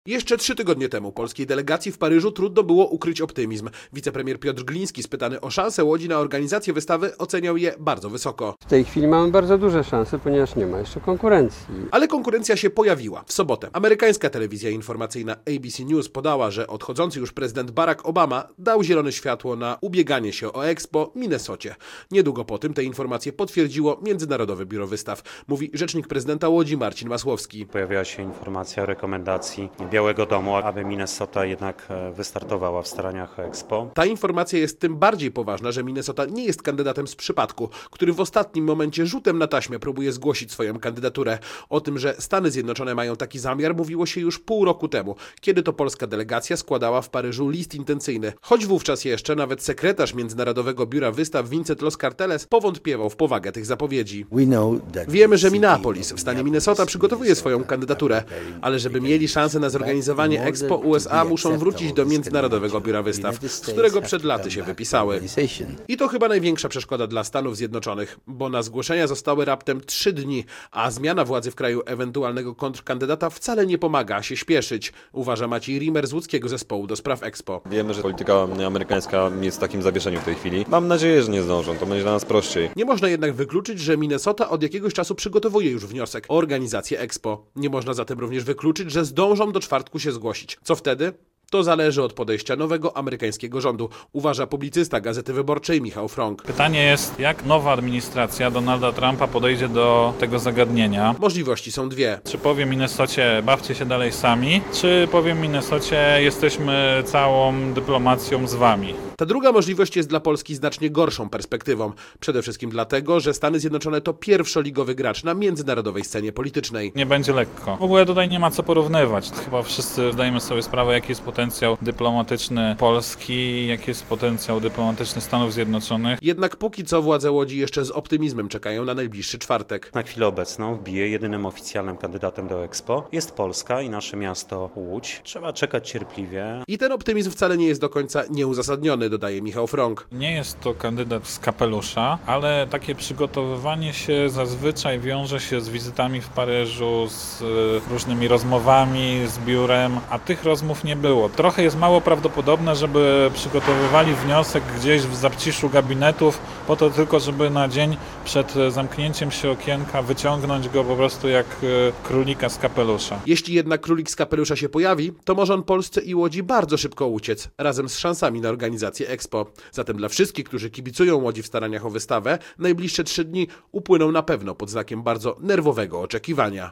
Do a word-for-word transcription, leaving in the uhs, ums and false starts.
Jeszcze trzy tygodnie temu polskiej delegacji w Paryżu trudno było ukryć optymizm. Wicepremier Piotr Gliński, spytany o szanse Łodzi na organizację wystawy, oceniał je bardzo wysoko. W tej chwili mamy bardzo duże szanse, ponieważ nie ma jeszcze konkurencji. Ale konkurencja się pojawiła. W sobotę amerykańska telewizja informacyjna A B C News podała, że odchodzący już prezydent Barack Obama dał zielone światło na ubieganie się o Expo w Minnesocie. Niedługo po tym te informacje potwierdziło Międzynarodowe Biuro Wystaw, mówi rzecznik prezydenta Łodzi Marcin Masłowski. Pojawiła się informacja o rekomendacji Białego Domu, aby Minnesota jednak wystartowała w staraniach o Expo. Ta informacja jest tym bardziej poważna, że Minnesota nie jest kandydatem z przypadku, który w ostatnim momencie rzutem na taśmę próbuje zgłosić swoją kandydaturę. O tym, że Stany Zjednoczone mają taki zamiar, mówiło się już pół roku temu, kiedy to polska delegacja składała w Paryżu list intencyjny. Choć wówczas jeszcze nawet sekretarz Międzynarodowego Biura Wystaw Vincent Los Carteles powątpiewał w powagę tych zapowiedzi. Wiemy, że Minneapolis w stanie Minnesota przygotowuje swoją kandydaturę, ale żeby mieli szansę na zorganizowanie Expo, U S A muszą wrócić do Międzynarodowego Biura Wystaw, z którego przed laty się wypisały. I to chyba największa przeszkoda dla Stanów Zjednoczonych, bo na zgłoszenia zostały raptem trzy dni, a zmiana władzy w kraju ewentualnego kontrkandydata wcale nie pomaga się śpieszyć, uważa Maciej Rimer z łódzkiego zespołu do spraw Expo. Wiemy, że polityka amerykańska jest w takim zawieszeniu w tej chwili. Mam nadzieję, że nie zdążą, to będzie dla nas prościej. Nie można jednak wykluczyć, że Minnesota od jakiegoś czasu przygotowuje już wniosek o organizację Expo. Nie można zatem również wykluczyć, że zdążą do czwartku się zgłosić. Co wtedy? To zależy od podejścia nowego amerykańskiego rządu, uważa publicysta Gazety Wyborczej Michał Frąk. Pytanie jest, jak nowa administracja Donalda Trumpa podejdzie do tego zagadnienia. Możliwości są dwie. Czy powie Minnesocie, bawcie się dalej sami, czy powie Minnesocie, jesteśmy całą dyplomacją z wami. Ta druga możliwość jest dla Polski znacznie gorszą perspektywą. Przede wszystkim dlatego, że Stany Zjednoczone to pierwszoligowy gracz na międzynarodowej scenie politycznej. Nie będzie lekko. W ogóle tutaj nie ma co porównywać. Chyba wszyscy zdajemy sobie sprawę, jaki jest potencjał dyplomatyczny Polski, jaki jest potencjał dyplomatyczny Stanów Zjednoczonych. Jednak póki co władze Łodzi jeszcze z optymizmem czekają na najbliższy czwartek. Na chwilę obecną w B I E jedynym oficjalnym kandydatem do Expo jest Polska i nasze miasto Łódź. Trzeba czekać cierpliwie. I ten optymizm wcale nie jest do końca nieuzasadniony, dodaje Michał Frąk. Nie jest to kandydat z kapelusza, ale takie przygotowywanie się zazwyczaj wiąże się z wizytami w Paryżu, z różnymi rozmowami z biurem, a tych rozmów nie było. Trochę jest mało prawdopodobne, żeby przygotowywali wniosek gdzieś w zaciszu gabinetów po to tylko, żeby na dzień przed zamknięciem się okienka wyciągnąć go po prostu jak królika z kapelusza. Jeśli jednak królik z kapelusza się pojawi, to może on Polsce i Łodzi bardzo szybko uciec, razem z szansami na organizację Expo. Zatem dla wszystkich, którzy kibicują Łodzi w staraniach o wystawę, najbliższe trzy dni upłyną na pewno pod znakiem bardzo nerwowego oczekiwania.